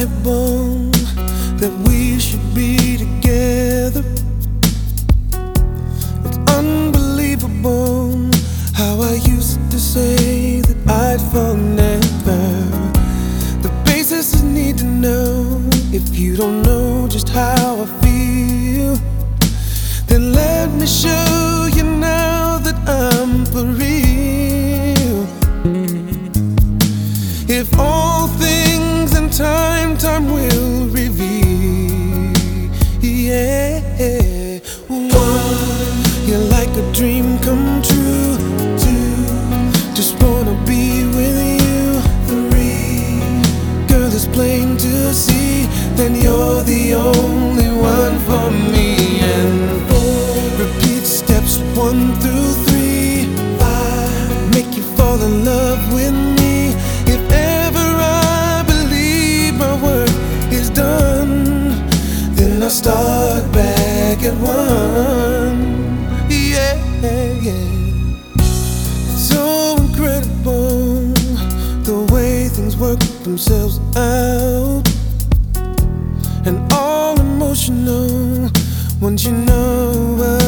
incredible that we should be together. It's unbelievable how I used to say that I'd fall never. The basics I need to know. If you don't know just how I feel, then let me show you now that I'm for real. If all things in time will reveal. Yeah, one, you're like a dream come true. Two, just wanna be with you. Three, girl, it's plain to see that you're the only one for me. And four, repeat steps 1 through 3. 5, make you fall in love with me. If ever I believe my work is done, then I'll start back at 1. Yeah, yeah. It's so incredible the way things work themselves out, and all emotional once you know